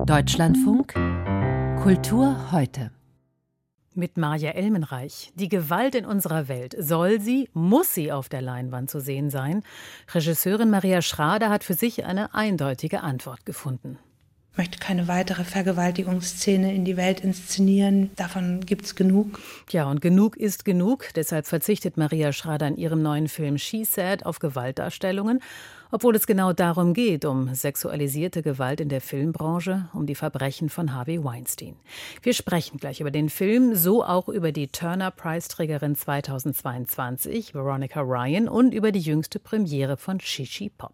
Deutschlandfunk Kultur heute. Mit Marja Elmenreich. Die Gewalt in unserer Welt. Muss sie auf der Leinwand zu sehen sein? Regisseurin Maria Schrader hat für sich eine eindeutige Antwort gefunden. Ich möchte keine weitere Vergewaltigungsszene in die Welt inszenieren. Davon gibt's genug. Ja, und genug ist genug. Deshalb verzichtet Maria Schrader in ihrem neuen Film She Said auf Gewaltdarstellungen. Obwohl es genau darum geht, um sexualisierte Gewalt in der Filmbranche, um die Verbrechen von Harvey Weinstein. Wir sprechen gleich über den Film, so auch über die Turner-Preisträgerin 2022, Veronica Ryan, und über die jüngste Premiere von Shishi Pop.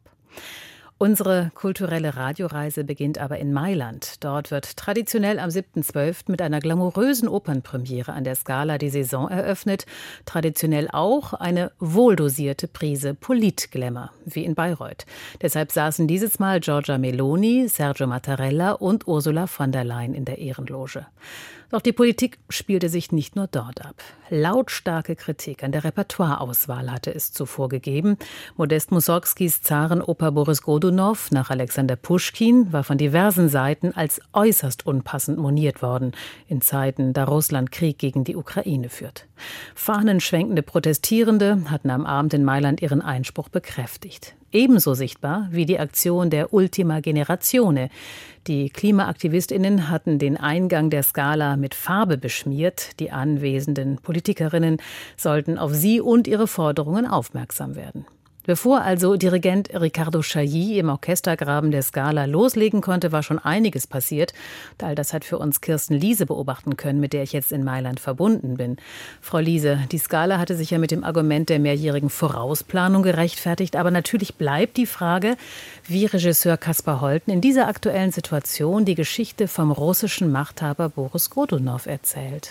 Unsere kulturelle Radioreise beginnt aber in Mailand. Dort wird traditionell am 7.12. mit einer glamourösen Opernpremiere an der Scala die Saison eröffnet. Traditionell auch eine wohldosierte Prise Politglamour, wie in Bayreuth. Deshalb saßen dieses Mal Giorgia Meloni, Sergio Mattarella und Ursula von der Leyen in der Ehrenloge. Doch die Politik spielte sich nicht nur dort ab. Lautstarke Kritik an der Repertoireauswahl hatte es zuvor gegeben. Modest Mussorgskis Zarenoper Boris Godunow nach Alexander Puschkin war von diversen Seiten als äußerst unpassend moniert worden, in Zeiten, da Russland Krieg gegen die Ukraine führt. Fahnenschwenkende Protestierende hatten am Abend in Mailand ihren Einspruch bekräftigt. Ebenso sichtbar wie die Aktion der Ultima Generazione. Die KlimaaktivistInnen hatten den Eingang der Scala mit Farbe beschmiert. Die anwesenden Politikerinnen sollten auf sie und ihre Forderungen aufmerksam werden. Bevor also Dirigent Riccardo Chailly im Orchestergraben der Scala loslegen konnte, war schon einiges passiert. All das hat für uns Kirsten Liese beobachten können, mit der ich jetzt in Mailand verbunden bin. Frau Liese, die Scala hatte sich ja mit dem Argument der mehrjährigen Vorausplanung gerechtfertigt. Aber natürlich bleibt die Frage, wie Regisseur Kaspar Holten in dieser aktuellen Situation die Geschichte vom russischen Machthaber Boris Godunow erzählt.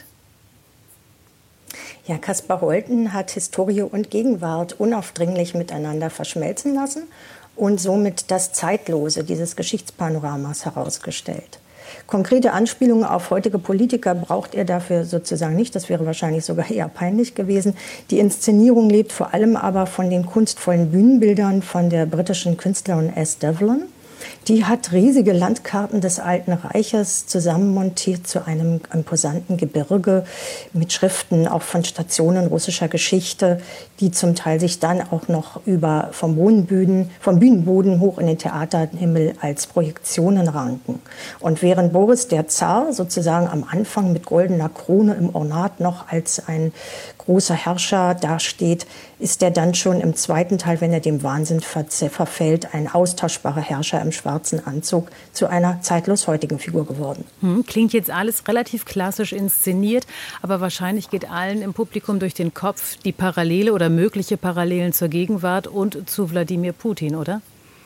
Ja, Kaspar Holten hat Historie und Gegenwart unaufdringlich miteinander verschmelzen lassen und somit das Zeitlose dieses Geschichtspanoramas herausgestellt. Konkrete Anspielungen auf heutige Politiker braucht er dafür sozusagen nicht. Das wäre wahrscheinlich sogar eher peinlich gewesen. Die Inszenierung lebt vor allem aber von den kunstvollen Bühnenbildern von der britischen Künstlerin S. Devlin. Die hat riesige Landkarten des Alten Reiches zusammenmontiert zu einem imposanten Gebirge mit Schriften auch von Stationen russischer Geschichte, die zum Teil sich dann auch noch vom Bühnenboden hoch in den Theaterhimmel als Projektionen ranken. Und während Boris der Zar sozusagen am Anfang mit goldener Krone im Ornat noch als ein großer Herrscher dasteht, ist er dann schon im zweiten Teil, wenn er dem Wahnsinn verfällt, ein austauschbarer Herrscher im schwarzen Anzug zu einer zeitlos heutigen Figur geworden. Klingt jetzt alles relativ klassisch inszeniert, aber wahrscheinlich geht allen im Publikum durch den Kopf die Parallele oder mögliche Parallelen zur Gegenwart und zu Wladimir Putin, oder?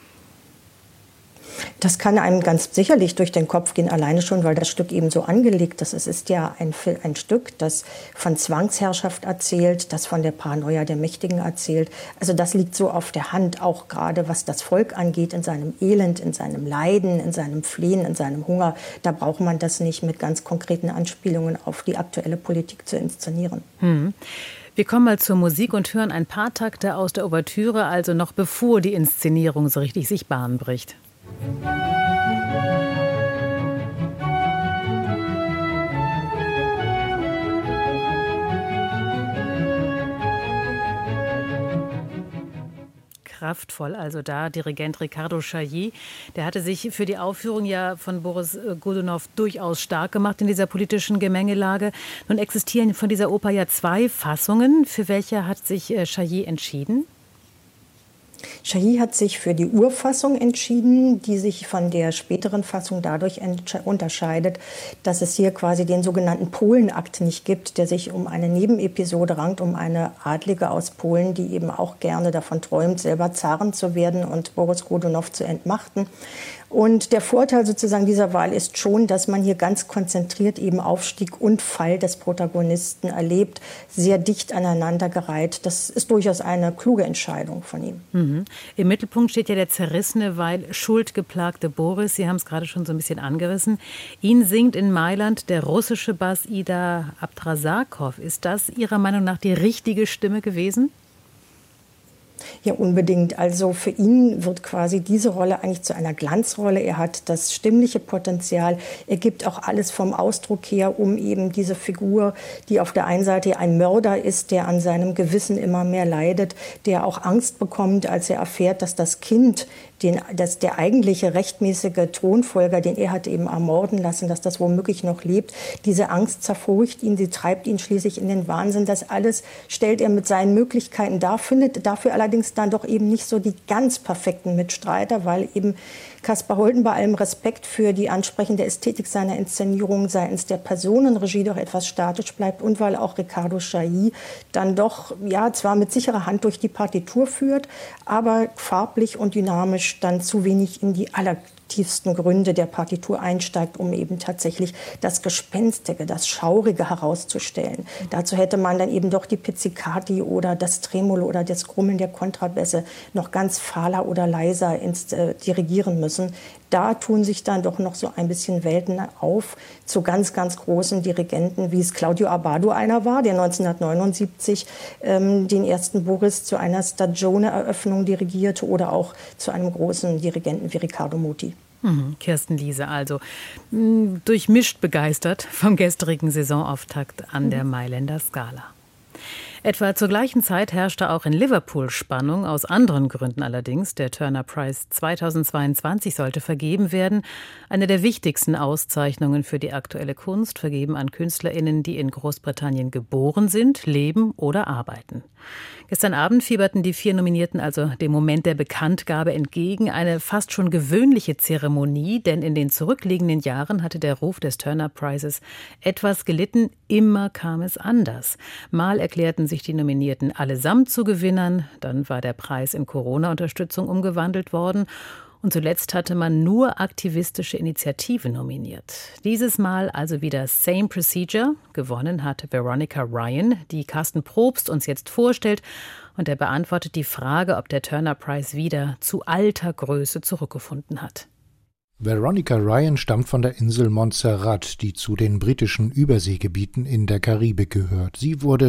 Das kann einem ganz sicherlich durch den Kopf gehen, alleine schon, weil das Stück eben so angelegt ist. Es ist ja ein Stück, das von Zwangsherrschaft erzählt, das von der Paranoia der Mächtigen erzählt. Also das liegt so auf der Hand, auch gerade was das Volk angeht, in seinem Elend, in seinem Leiden, in seinem Flehen, in seinem Hunger. Da braucht man das nicht mit ganz konkreten Anspielungen auf die aktuelle Politik zu inszenieren. Wir kommen mal zur Musik und hören ein paar Takte aus der Ouvertüre, also noch bevor die Inszenierung so richtig sich Bahn bricht. Kraftvoll also da, Dirigent Riccardo Chailly. Der hatte sich für die Aufführung ja von Boris Godunow durchaus stark gemacht in dieser politischen Gemengelage. Nun existieren von dieser Oper ja 2 Fassungen. Für welche hat sich Chailly entschieden? Chailly hat sich für die Urfassung entschieden, die sich von der späteren Fassung dadurch unterscheidet, dass es hier quasi den sogenannten Polenakt nicht gibt, der sich um eine Nebenepisode rankt, um eine Adlige aus Polen, die eben auch gerne davon träumt, selber Zarin zu werden und Boris Godunow zu entmachten. Und der Vorteil sozusagen dieser Wahl ist schon, dass man hier ganz konzentriert eben Aufstieg und Fall des Protagonisten erlebt, sehr dicht aneinandergereiht. Das ist durchaus eine kluge Entscheidung von ihm. Im Mittelpunkt steht ja der zerrissene, weil schuldgeplagte Boris. Sie haben es gerade schon so ein bisschen angerissen. Ihn singt in Mailand der russische Bass Ida Abdrasakow. Ist das Ihrer Meinung nach die richtige Stimme gewesen? Ja, unbedingt. Also für ihn wird quasi diese Rolle eigentlich zu einer Glanzrolle. Er hat das stimmliche Potenzial. Er gibt auch alles vom Ausdruck her, um eben diese Figur, die auf der einen Seite ein Mörder ist, der an seinem Gewissen immer mehr leidet, der auch Angst bekommt, als er erfährt, dass das Kind, dass der eigentliche rechtmäßige Thronfolger, den er hat eben ermorden lassen, dass das womöglich noch lebt. Diese Angst zerfurcht ihn, sie treibt ihn schließlich in den Wahnsinn. Das alles stellt er mit seinen Möglichkeiten dar, findet dafür allerdings dann doch eben nicht so die ganz perfekten Mitstreiter, weil eben Caspar Holten bei allem Respekt für die ansprechende Ästhetik seiner Inszenierung seitens der Personenregie doch etwas statisch bleibt und weil auch Ricardo Chailly dann doch, ja, zwar mit sicherer Hand durch die Partitur führt, aber farblich und dynamisch dann zu wenig in die allertiefsten Gründe der Partitur einsteigt, um eben tatsächlich das Gespenstige, das Schaurige herauszustellen. Dazu hätte man dann eben doch die Pizzicati oder das Tremolo oder das Grummeln der Kontrabässe noch ganz fahler oder leiser dirigieren müssen. Da tun sich dann doch noch so ein bisschen Welten auf zu ganz, ganz großen Dirigenten, wie es Claudio Abbado einer war, der 1979 den ersten Boris zu einer Stagione-Eröffnung dirigierte oder auch zu einem großen Dirigenten wie Riccardo Muti. Kirsten Liese also durchmischt begeistert vom gestrigen Saisonauftakt an der Mailänder Scala. Etwa zur gleichen Zeit herrschte auch in Liverpool Spannung, aus anderen Gründen allerdings. Der Turner Prize 2022 sollte vergeben werden. Eine der wichtigsten Auszeichnungen für die aktuelle Kunst, vergeben an KünstlerInnen, die in Großbritannien geboren sind, leben oder arbeiten. Gestern Abend fieberten die 4 Nominierten also dem Moment der Bekanntgabe entgegen. Eine fast schon gewöhnliche Zeremonie, denn in den zurückliegenden Jahren hatte der Ruf des Turner Prizes etwas gelitten. Immer kam es anders. Mal erklärten sich die Nominierten allesamt zu Gewinnern, dann war der Preis in Corona-Unterstützung umgewandelt worden. Und zuletzt hatte man nur aktivistische Initiativen nominiert. Dieses Mal also wieder Same Procedure. Gewonnen hat Veronica Ryan, die Carsten Probst uns jetzt vorstellt. Und er beantwortet die Frage, ob der Turner Prize wieder zu alter Größe zurückgefunden hat. Veronica Ryan stammt von der Insel Montserrat, die zu den britischen Überseegebieten in der Karibik gehört. Sie wurde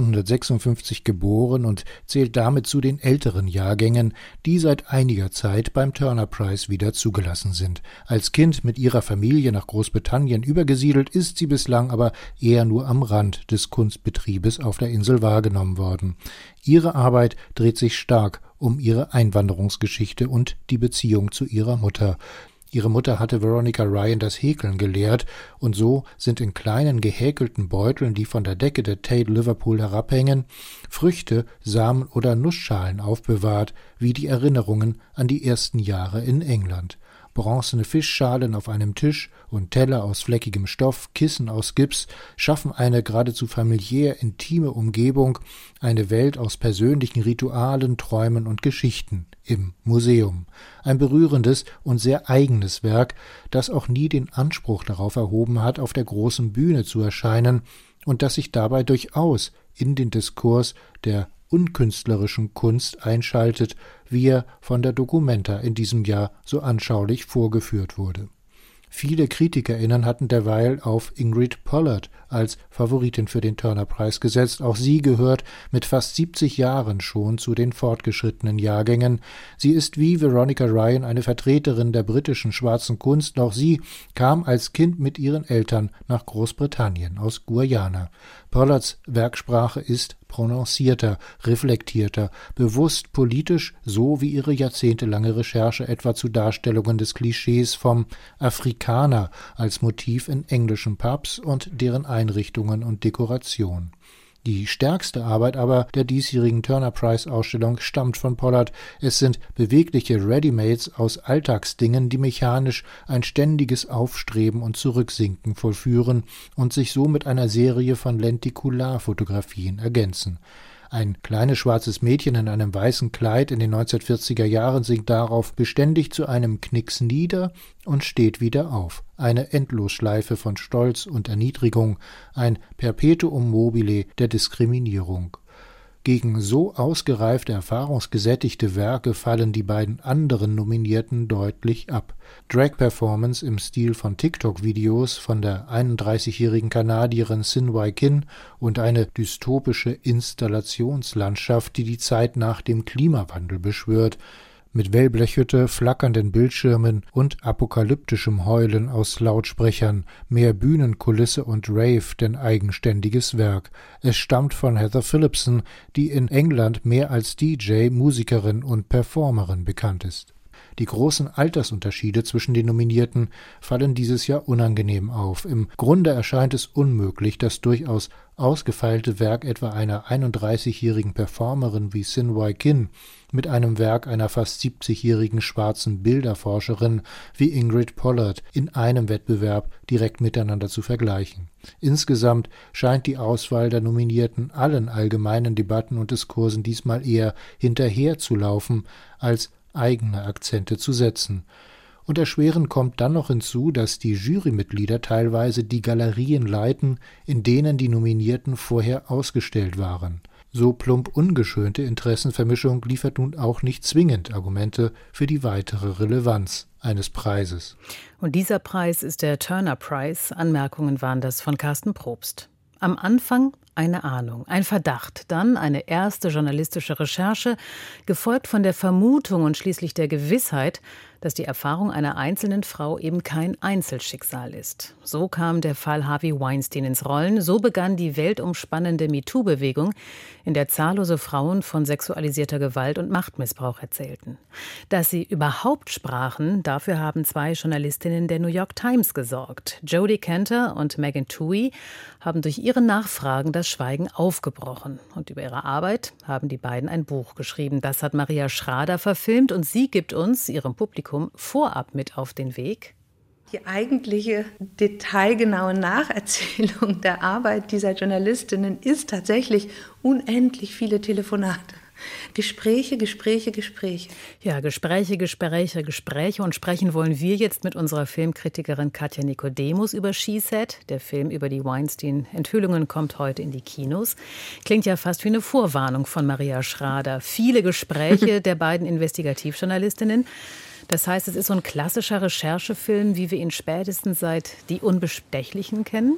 1956 geboren und zählt damit zu den älteren Jahrgängen, die seit einiger Zeit beim Turner Prize wieder zugelassen sind. Als Kind mit ihrer Familie nach Großbritannien übergesiedelt, ist sie bislang aber eher nur am Rand des Kunstbetriebes auf der Insel wahrgenommen worden. Ihre Arbeit dreht sich stark um ihre Einwanderungsgeschichte und die Beziehung zu ihrer Mutter. Ihre Mutter hatte Veronica Ryan das Häkeln gelehrt und so sind in kleinen gehäkelten Beuteln, die von der Decke der Tate Liverpool herabhängen, Früchte, Samen oder Nussschalen aufbewahrt, wie die Erinnerungen an die ersten Jahre in England. Bronzene Fischschalen auf einem Tisch und Teller aus fleckigem Stoff, Kissen aus Gips schaffen eine geradezu familiär intime Umgebung, eine Welt aus persönlichen Ritualen, Träumen und Geschichten im Museum. Ein berührendes und sehr eigenes Werk, das auch nie den Anspruch darauf erhoben hat, auf der großen Bühne zu erscheinen und das sich dabei durchaus in den Diskurs der unkünstlerischen Kunst einschaltet, wie er von der Documenta in diesem Jahr so anschaulich vorgeführt wurde. Viele KritikerInnen hatten derweil auf Ingrid Pollard als Favoritin für den Turner-Preis gesetzt. Auch sie gehört mit fast 70 Jahren schon zu den fortgeschrittenen Jahrgängen. Sie ist wie Veronica Ryan eine Vertreterin der britischen schwarzen Kunst. Auch sie kam als Kind mit ihren Eltern nach Großbritannien aus Guyana. Pollards Werksprache ist prononcierter, reflektierter, bewusst politisch, so wie ihre jahrzehntelange Recherche etwa zu Darstellungen des Klischees vom Afrikaner als Motiv in englischen Pubs und deren Einrichtungen und Dekoration. Die stärkste Arbeit aber der diesjährigen Turner-Prize-Ausstellung stammt von Pollard. Es sind bewegliche Readymates aus Alltagsdingen, die mechanisch ein ständiges Aufstreben und Zurücksinken vollführen und sich so mit einer Serie von Lentikularfotografien ergänzen. Ein kleines schwarzes Mädchen in einem weißen Kleid in den 1940er Jahren sinkt darauf beständig zu einem Knicks nieder und steht wieder auf. Eine Endlosschleife von Stolz und Erniedrigung, ein Perpetuum mobile der Diskriminierung. Gegen so ausgereifte, erfahrungsgesättigte Werke fallen die beiden anderen Nominierten deutlich ab. Drag-Performance im Stil von TikTok-Videos von der 31-jährigen Kanadierin Sin-Wai Kin und eine dystopische Installationslandschaft, die die Zeit nach dem Klimawandel beschwört, mit Wellblechhütte, flackernden Bildschirmen und apokalyptischem Heulen aus Lautsprechern, mehr Bühnenkulisse und Rave denn eigenständiges Werk. Es stammt von Heather Phillipson, die in England mehr als DJ, Musikerin und Performerin bekannt ist. Die großen Altersunterschiede zwischen den Nominierten fallen dieses Jahr unangenehm auf. Im Grunde erscheint es unmöglich, das durchaus ausgefeilte Werk etwa einer 31-jährigen Performerin wie Sin-Wai Kin mit einem Werk einer fast 70-jährigen schwarzen Bilderforscherin wie Ingrid Pollard in einem Wettbewerb direkt miteinander zu vergleichen. Insgesamt scheint die Auswahl der Nominierten allen allgemeinen Debatten und Diskursen diesmal eher hinterherzulaufen, als eigene Akzente zu setzen. Und erschwerend kommt dann noch hinzu, dass die Jurymitglieder teilweise die Galerien leiten, in denen die Nominierten vorher ausgestellt waren. So plump ungeschönte Interessenvermischung liefert nun auch nicht zwingend Argumente für die weitere Relevanz eines Preises. Und dieser Preis ist der Turner Prize. Anmerkungen waren das von Carsten Probst. Am Anfang eine Ahnung, ein Verdacht, dann eine erste journalistische Recherche, gefolgt von der Vermutung und schließlich der Gewissheit, dass die Erfahrung einer einzelnen Frau eben kein Einzelschicksal ist. So kam der Fall Harvey Weinstein ins Rollen, so begann die weltumspannende MeToo-Bewegung, in der zahllose Frauen von sexualisierter Gewalt und Machtmissbrauch erzählten. Dass sie überhaupt sprachen, dafür haben zwei Journalistinnen der New York Times gesorgt. Jodie Kantor und Megan Twohey haben durch ihre Nachfragen das Schweigen aufgebrochen. Und über ihre Arbeit haben die beiden ein Buch geschrieben. Das hat Maria Schrader verfilmt und sie gibt uns, ihrem Publikum, vorab mit auf den Weg. Die eigentliche detailgenaue Nacherzählung der Arbeit dieser Journalistinnen ist tatsächlich unendlich viele Telefonate. Gespräche. Ja, Gespräche und sprechen wollen wir jetzt mit unserer Filmkritikerin Katja Nikodemus über She Said. Der Film über die Weinstein-Enthüllungen kommt heute in die Kinos. Klingt ja fast wie eine Vorwarnung von Maria Schrader. Viele Gespräche der beiden Investigativjournalistinnen. Das heißt, es ist so ein klassischer Recherchefilm, wie wir ihn spätestens seit Die Unbestechlichen kennen?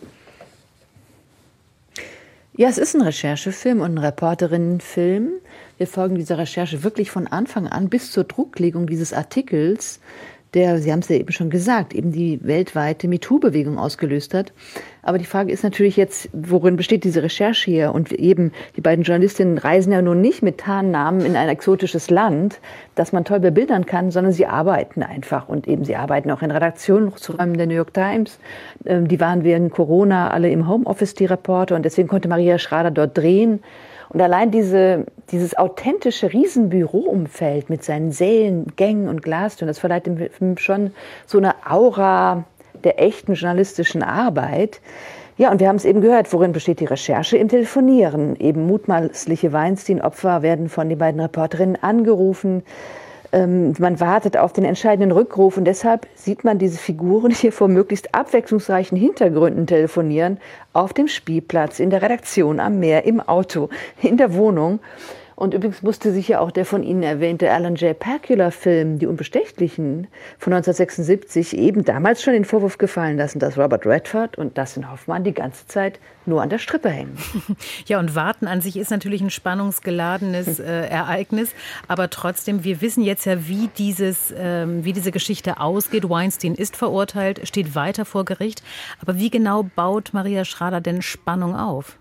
Ja, es ist ein Recherchefilm und ein Reporterinnenfilm. Wir folgen dieser Recherche wirklich von Anfang an bis zur Drucklegung dieses Artikels, der, Sie haben es ja eben schon gesagt, eben die weltweite MeToo-Bewegung ausgelöst hat. Aber die Frage ist natürlich jetzt, worin besteht diese Recherche hier? Und eben, die beiden Journalistinnen reisen ja nun nicht mit Tarnnamen in ein exotisches Land, das man toll bebildern kann, sondern sie arbeiten einfach. Und eben, sie arbeiten auch in Redaktionsräumen der New York Times. Die waren während Corona alle im Homeoffice, die Reporter. Und deswegen konnte Maria Schrader dort drehen. Und allein dieses authentische Riesenbüroumfeld mit seinen Sälen, Gängen und Glastüren, das verleiht dem Film schon so eine Aura der echten journalistischen Arbeit. Ja, und wir haben es eben gehört, worin besteht die Recherche? Im Telefonieren. Eben mutmaßliche Weinstein-Opfer werden von den beiden Reporterinnen angerufen. Man wartet auf den entscheidenden Rückruf und deshalb sieht man diese Figuren hier vor möglichst abwechslungsreichen Hintergründen telefonieren, auf dem Spielplatz, in der Redaktion, am Meer, im Auto, in der Wohnung. Und übrigens musste sich ja auch der von Ihnen erwähnte Alan J. Pakula-Film, Die Unbestechlichen von 1976, eben damals schon den Vorwurf gefallen lassen, dass Robert Redford und Dustin Hoffman die ganze Zeit nur an der Strippe hängen. Ja, und Warten an sich ist natürlich ein spannungsgeladenes Ereignis. Aber trotzdem, wir wissen jetzt ja, wie diese Geschichte ausgeht. Weinstein ist verurteilt, steht weiter vor Gericht. Aber wie genau baut Maria Schrader denn Spannung auf?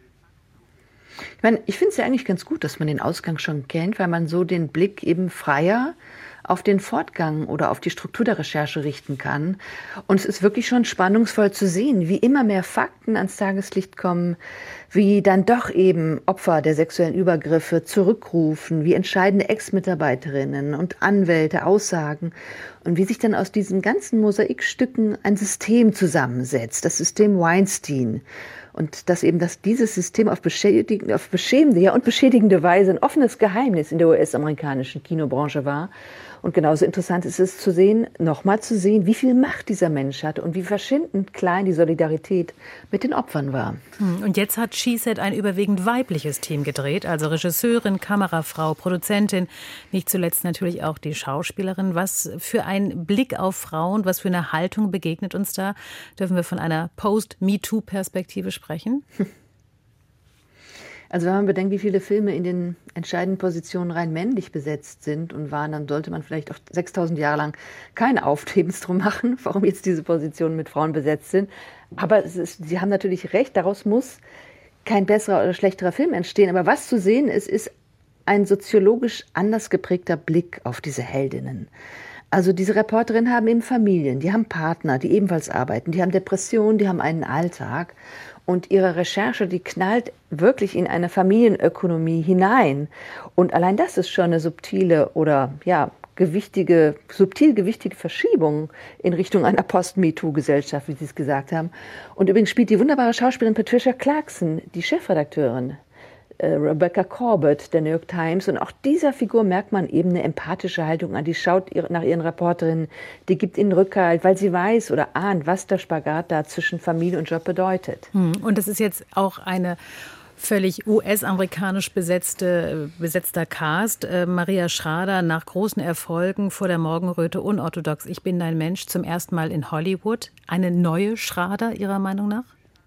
Ich finde es ja eigentlich ganz gut, dass man den Ausgang schon kennt, weil man so den Blick eben freier auf den Fortgang oder auf die Struktur der Recherche richten kann. Und es ist wirklich schon spannungsvoll zu sehen, wie immer mehr Fakten ans Tageslicht kommen, wie dann doch eben Opfer der sexuellen Übergriffe zurückrufen, wie entscheidende Ex-Mitarbeiterinnen und Anwälte aussagen und wie sich dann aus diesen ganzen Mosaikstücken ein System zusammensetzt, das System Weinstein. Und dass dieses System auf beschämende und beschädigende Weise ein offenes Geheimnis in der US-amerikanischen Kinobranche war. Und genauso interessant ist es nochmal zu sehen, wie viel Macht dieser Mensch hatte und wie verschwindend klein die Solidarität mit den Opfern war. Und jetzt hat She Said ein überwiegend weibliches Team gedreht, also Regisseurin, Kamerafrau, Produzentin, nicht zuletzt natürlich auch die Schauspielerin. Was für ein Blick auf Frauen, was für eine Haltung begegnet uns da? Dürfen wir von einer Post-MeToo-Perspektive sprechen? Also wenn man bedenkt, wie viele Filme in den entscheidenden Positionen rein männlich besetzt sind und waren, dann sollte man vielleicht auch 6000 Jahre lang kein Aufhebens drum machen, warum jetzt diese Positionen mit Frauen besetzt sind. Aber Sie haben natürlich recht, daraus muss kein besserer oder schlechterer Film entstehen. Aber was zu sehen ist ein soziologisch anders geprägter Blick auf diese Heldinnen. Also diese Reporterinnen haben eben Familien, die haben Partner, die ebenfalls arbeiten, die haben Depressionen, die haben einen Alltag. Und ihre Recherche, die knallt wirklich in eine Familienökonomie hinein. Und allein das ist schon eine subtil gewichtige Verschiebung in Richtung einer Post-MeToo-Gesellschaft, wie Sie es gesagt haben. Und übrigens spielt die wunderbare Schauspielerin Patricia Clarkson, die Chefredakteurin, Rebecca Corbett der New York Times. Und auch dieser Figur merkt man eben eine empathische Haltung an. Die schaut nach ihren Reporterinnen, die gibt ihnen Rückhalt, weil sie weiß oder ahnt, was der Spagat da zwischen Familie und Job bedeutet. Und das ist jetzt auch eine völlig US-amerikanisch besetzter Cast. Maria Schrader nach großen Erfolgen vor der Morgenröte, unorthodox, Ich bin dein Mensch, zum ersten Mal in Hollywood. Eine neue Schrader Ihrer Meinung nach?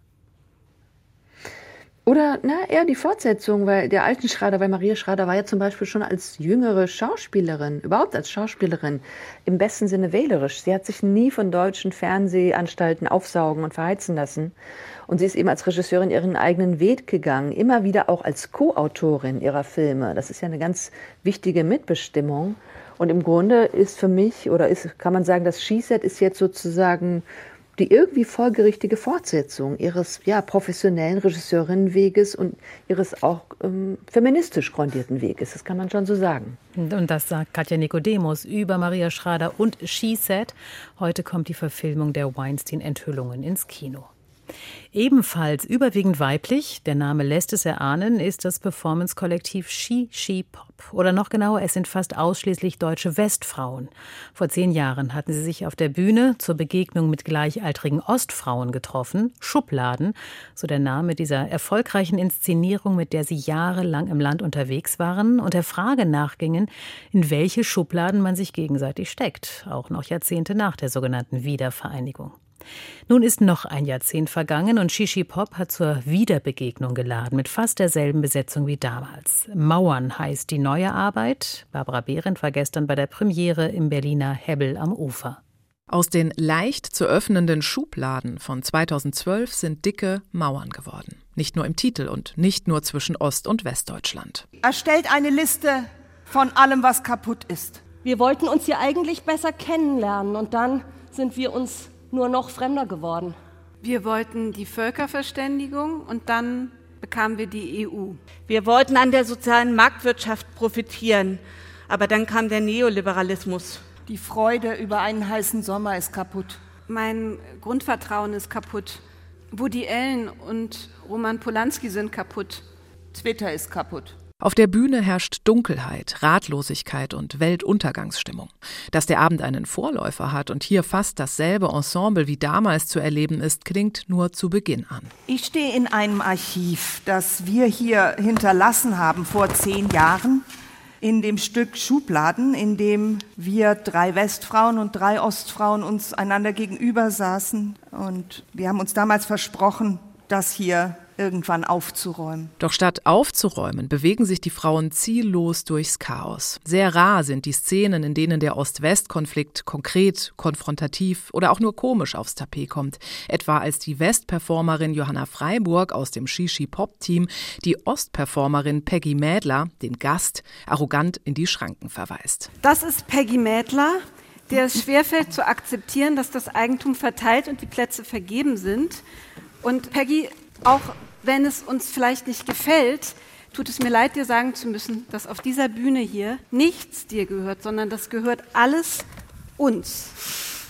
Oder eher die Fortsetzung, weil der alten Schrader, weil Maria Schrader war ja zum Beispiel schon als jüngere Schauspielerin, überhaupt als Schauspielerin, im besten Sinne wählerisch. Sie hat sich nie von deutschen Fernsehanstalten aufsaugen und verheizen lassen. Und sie ist eben als Regisseurin ihren eigenen Weg gegangen, immer wieder auch als Co-Autorin ihrer Filme. Das ist ja eine ganz wichtige Mitbestimmung. Und im Grunde ist für mich, kann man sagen, das She Said ist jetzt sozusagen die irgendwie folgerichtige Fortsetzung ihres professionellen Regisseurinnenweges und ihres auch feministisch grundierten Weges. Das kann man schon so sagen. Und das sagt Katja Nicodemus über Maria Schrader und She Said. Heute kommt die Verfilmung der Weinstein-Enthüllungen ins Kino. Ebenfalls überwiegend weiblich, der Name lässt es erahnen, ist das Performance-Kollektiv She Pop. Oder noch genauer, es sind fast ausschließlich deutsche Westfrauen. Vor 10 Jahren hatten sie sich auf der Bühne zur Begegnung mit gleichaltrigen Ostfrauen getroffen. Schubladen, so der Name dieser erfolgreichen Inszenierung, mit der sie jahrelang im Land unterwegs waren und der Frage nachgingen, in welche Schubladen man sich gegenseitig steckt, auch noch Jahrzehnte nach der sogenannten Wiedervereinigung. Nun ist noch ein Jahrzehnt vergangen und She Pop hat zur Wiederbegegnung geladen, mit fast derselben Besetzung wie damals. Mauern heißt die neue Arbeit. Barbara Behrendt war gestern bei der Premiere im Berliner Hebbel am Ufer. Aus den leicht zu öffnenden Schubladen von 2012 sind dicke Mauern geworden. Nicht nur im Titel und nicht nur zwischen Ost- und Westdeutschland. Erstellt eine Liste von allem, was kaputt ist. Wir wollten uns hier eigentlich besser kennenlernen und dann sind wir uns nur noch fremder geworden. Wir wollten die Völkerverständigung und dann bekamen wir die EU. Wir wollten an der sozialen Marktwirtschaft profitieren, aber dann kam der Neoliberalismus. Die Freude über einen heißen Sommer ist kaputt. Mein Grundvertrauen ist kaputt. Woody Allen und Roman Polanski sind kaputt. Twitter ist kaputt. Auf der Bühne herrscht Dunkelheit, Ratlosigkeit und Weltuntergangsstimmung. Dass der Abend einen Vorläufer hat und hier fast dasselbe Ensemble wie damals zu erleben ist, klingt nur zu Beginn an. Ich stehe in einem Archiv, das wir hier hinterlassen haben vor 10 Jahren, in dem Stück Schubladen, in dem wir 3 Westfrauen und 3 Ostfrauen uns einander gegenüber saßen. Und wir haben uns damals versprochen, das hier irgendwann aufzuräumen. Doch statt aufzuräumen, bewegen sich die Frauen ziellos durchs Chaos. Sehr rar sind die Szenen, in denen der Ost-West-Konflikt konkret, konfrontativ oder auch nur komisch aufs Tapet kommt. Etwa als die West-Performerin Johanna Freiburg aus dem She Pop-Team die Ost-Performerin Peggy Mädler, den Gast, arrogant in die Schranken verweist. Das ist Peggy Mädler, der es schwerfällt zu akzeptieren, dass das Eigentum verteilt und die Plätze vergeben sind. Und Peggy, auch wenn es uns vielleicht nicht gefällt, tut es mir leid, dir sagen zu müssen, dass auf dieser Bühne hier nichts dir gehört, sondern das gehört alles uns.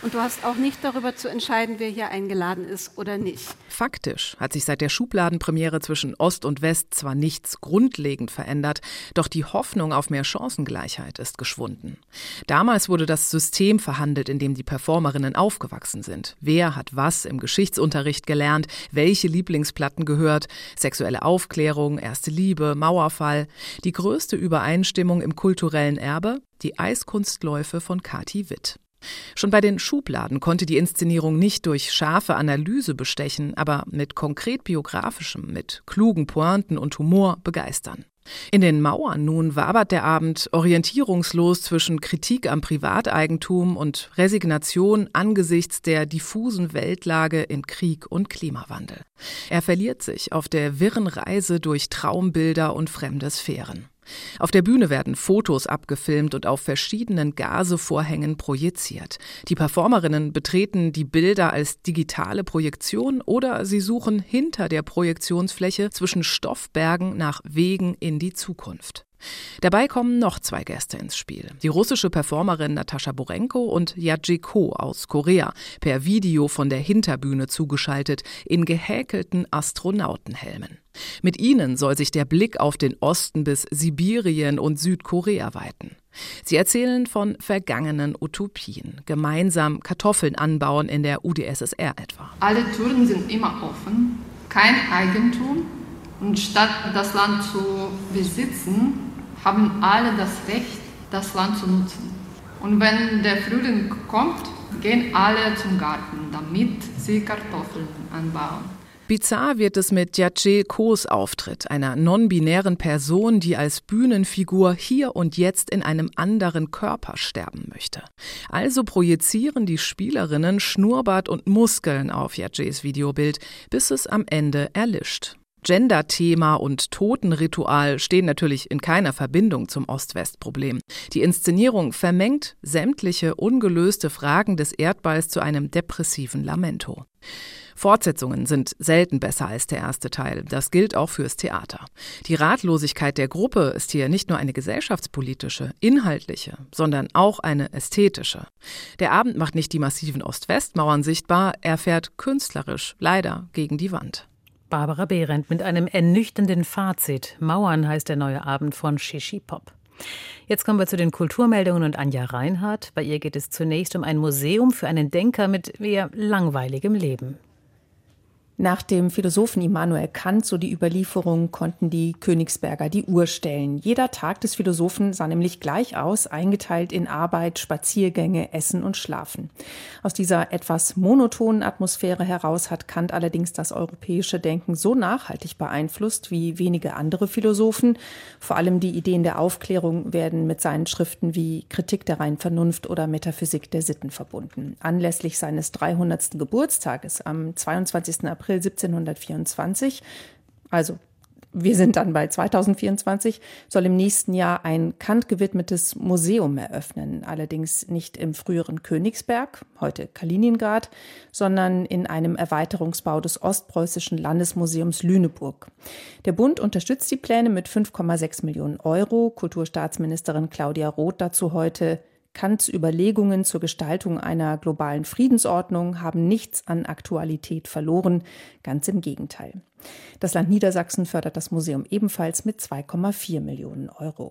Und du hast auch nicht darüber zu entscheiden, wer hier eingeladen ist oder nicht. Faktisch hat sich seit der Schubladenpremiere zwischen Ost und West zwar nichts grundlegend verändert, doch die Hoffnung auf mehr Chancengleichheit ist geschwunden. Damals wurde das System verhandelt, in dem die Performerinnen aufgewachsen sind. Wer hat was im Geschichtsunterricht gelernt, welche Lieblingsplatten gehört, sexuelle Aufklärung, erste Liebe, Mauerfall. Die größte Übereinstimmung im kulturellen Erbe, die Eiskunstläufe von Kati Witt. Schon bei den Schubladen konnte die Inszenierung nicht durch scharfe Analyse bestechen, aber mit konkret biografischem, mit klugen Pointen und Humor begeistern. In den Mauern nun wabert der Abend orientierungslos zwischen Kritik am Privateigentum und Resignation angesichts der diffusen Weltlage in Krieg und Klimawandel. Er verliert sich auf der wirren Reise durch Traumbilder und fremde Sphären. Auf der Bühne werden Fotos abgefilmt und auf verschiedenen Gazevorhängen projiziert. Die Performerinnen betreten die Bilder als digitale Projektion oder sie suchen hinter der Projektionsfläche zwischen Stoffbergen nach Wegen in die Zukunft. Dabei kommen noch 2 Gäste ins Spiel. Die russische Performerin Natascha Borenko und Yajie Ko aus Korea, per Video von der Hinterbühne zugeschaltet, in gehäkelten Astronautenhelmen. Mit ihnen soll sich der Blick auf den Osten bis Sibirien und Südkorea weiten. Sie erzählen von vergangenen Utopien, gemeinsam Kartoffeln anbauen in der UdSSR etwa. Alle Türen sind immer offen, kein Eigentum. Und statt das Land zu besitzen, haben alle das Recht, das Land zu nutzen. Und wenn der Frühling kommt, gehen alle zum Garten, damit sie Kartoffeln anbauen. Bizarr wird es mit Yajie Kos Auftritt, einer non-binären Person, die als Bühnenfigur hier und jetzt in einem anderen Körper sterben möchte. Also projizieren die Spielerinnen Schnurrbart und Muskeln auf Yajies Videobild, bis es am Ende erlischt. Gender-Thema und Totenritual stehen natürlich in keiner Verbindung zum Ost-West-Problem. Die Inszenierung vermengt sämtliche ungelöste Fragen des Erdballs zu einem depressiven Lamento. Fortsetzungen sind selten besser als der erste Teil. Das gilt auch fürs Theater. Die Ratlosigkeit der Gruppe ist hier nicht nur eine gesellschaftspolitische, inhaltliche, sondern auch eine ästhetische. Der Abend macht nicht die massiven Ost-West-Mauern sichtbar, er fährt künstlerisch leider gegen die Wand. Barbara Behrendt mit einem ernüchternden Fazit. Mauern heißt der neue Abend von Shishi Pop. Jetzt kommen wir zu den Kulturmeldungen und Anja Reinhardt. Bei ihr geht es zunächst um ein Museum für einen Denker mit eher langweiligem Leben. Nach dem Philosophen Immanuel Kant, so die Überlieferung, konnten die Königsberger die Uhr stellen. Jeder Tag des Philosophen sah nämlich gleich aus, eingeteilt in Arbeit, Spaziergänge, Essen und Schlafen. Aus dieser etwas monotonen Atmosphäre heraus hat Kant allerdings das europäische Denken so nachhaltig beeinflusst wie wenige andere Philosophen. Vor allem die Ideen der Aufklärung werden mit seinen Schriften wie Kritik der reinen Vernunft oder Metaphysik der Sitten verbunden. Anlässlich seines 300. Geburtstages am 22. April 1724, also wir sind dann bei 2024, soll im nächsten Jahr ein Kant gewidmetes Museum eröffnen. Allerdings nicht im früheren Königsberg, heute Kaliningrad, sondern in einem Erweiterungsbau des Ostpreußischen Landesmuseums Lüneburg. Der Bund unterstützt die Pläne mit 5,6 Millionen Euro. Kulturstaatsministerin Claudia Roth dazu heute: Kants Überlegungen zur Gestaltung einer globalen Friedensordnung haben nichts an Aktualität verloren, ganz im Gegenteil. Das Land Niedersachsen fördert das Museum ebenfalls mit 2,4 Millionen Euro.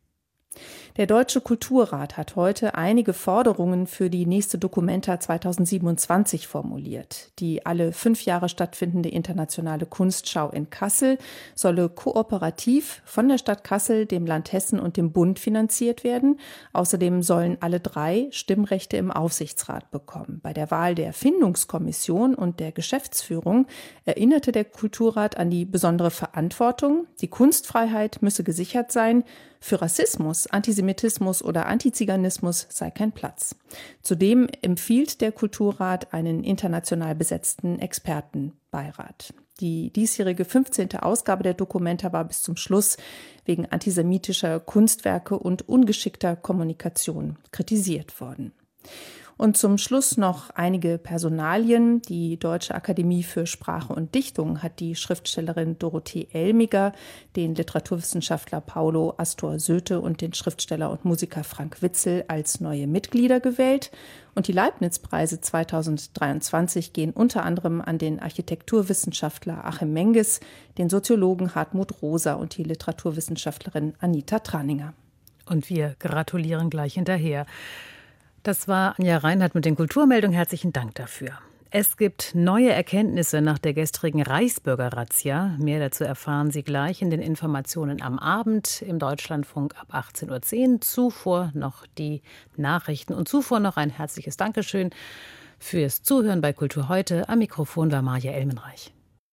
Der Deutsche Kulturrat hat heute einige Forderungen für die nächste Documenta 2027 formuliert. Die alle 5 Jahre stattfindende internationale Kunstschau in Kassel solle kooperativ von der Stadt Kassel, dem Land Hessen und dem Bund finanziert werden. Außerdem sollen alle 3 Stimmrechte im Aufsichtsrat bekommen. Bei der Wahl der Findungskommission und der Geschäftsführung erinnerte der Kulturrat an die besondere Verantwortung. Die Kunstfreiheit müsse gesichert sein. Für Rassismus, Antisemitismus oder Antiziganismus sei kein Platz. Zudem empfiehlt der Kulturrat einen international besetzten Expertenbeirat. Die diesjährige 15. Ausgabe der Documenta war bis zum Schluss wegen antisemitischer Kunstwerke und ungeschickter Kommunikation kritisiert worden. Und zum Schluss noch einige Personalien. Die Deutsche Akademie für Sprache und Dichtung hat die Schriftstellerin Dorothee Elmiger, den Literaturwissenschaftler Paulo Astor Söte und den Schriftsteller und Musiker Frank Witzel als neue Mitglieder gewählt. Und die Leibniz-Preise 2023 gehen unter anderem an den Architekturwissenschaftler Achim Menges, den Soziologen Hartmut Rosa und die Literaturwissenschaftlerin Anita Tranninger. Und wir gratulieren gleich hinterher. Das war Anja Reinhardt mit den Kulturmeldungen. Herzlichen Dank dafür. Es gibt neue Erkenntnisse nach der gestrigen Reichsbürger-Razzia. Mehr dazu erfahren Sie gleich in den Informationen am Abend im Deutschlandfunk ab 18.10 Uhr. Zuvor noch die Nachrichten und zuvor noch ein herzliches Dankeschön fürs Zuhören bei Kultur heute. Am Mikrofon war Maja Elmenreich.